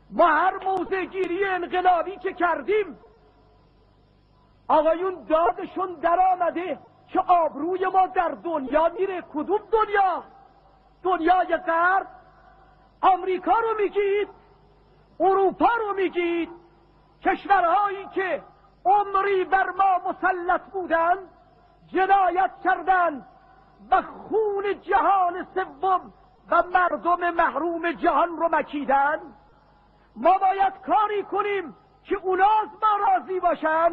ما هر موضع گیری انقلابی که کردیم آقایون دادشون در آمده که آبروی ما در دنیا میره. کدوم دنیا؟ دنیای غرب؟ آمریکا رو میگید؟ اروپا رو میگید؟ کشورهایی که عمری بر ما مسلط بودن، جنایت کردن و خون جهان سوم و مردم محروم جهان رو مکیدن. ما باید کاری کنیم که اونا از ما راضی باشن.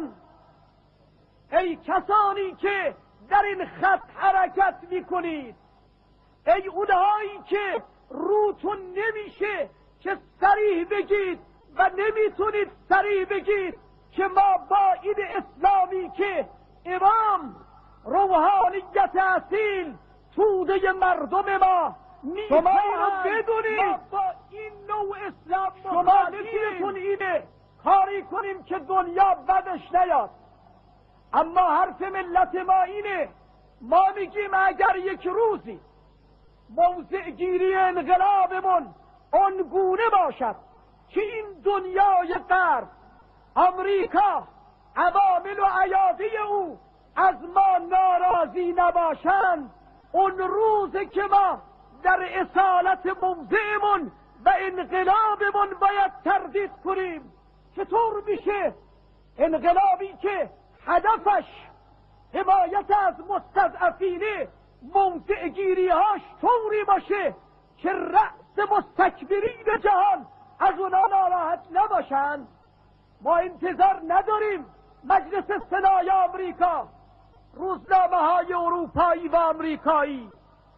ای کسانی که در این خط حرکت میکنید، ای اونهایی که روتون نمیشه که صریح بگید و نمیتونید صریح بگید که ما با این اسلامی که امام روحانیت اصیل توده مردم ما شما اینو بدونید، با این نوع اسلام شما نتیتون اینه کاری کنیم که دنیا بدش نیاد. اما حرف ملت ما اینه، ما میگیم اگر یک روزی موضع گیری انقلابمون آنگونه باشد که این دنیای غرب، آمریکا، عوامل و ایادی او از ما ناراضی نباشند، اون روز که ما در اصالت موضعمون و انقلابمون باید تردید کنیم. چطور میشه انقلابی که هدفش حمایت از مستضعفینه موضع گیریهاش طوری باشه که رأس مستکبرین جهان از اونا ناراحت نباشن؟ ما انتظار نداریم مجلس سنای آمریکا، روزنامه های اروپایی و آمریکایی،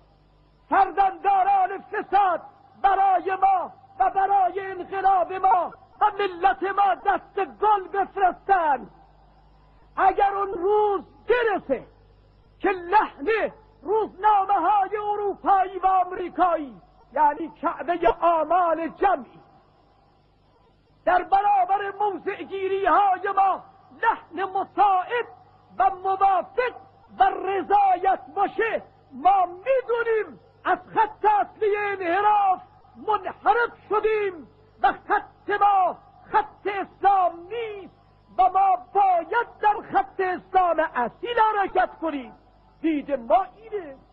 سردمداران فساد برای ما و برای انقلاب ما و ملت ما دست گل بفرستند. اگر اون روز برسه که لحن روزنامه های اروپایی و آمریکایی، یعنی کعبه آمال جمعی، در برابر موضع گیری های ما لحن مساعد و موافق و رضایت باشه، ما میدونیم از خط اصلی انحراف منحرف شدیم و خط ما خط اسلام نیست و ما باید در خط اسلام اصیل حرکت کنیم. دید ما اینه.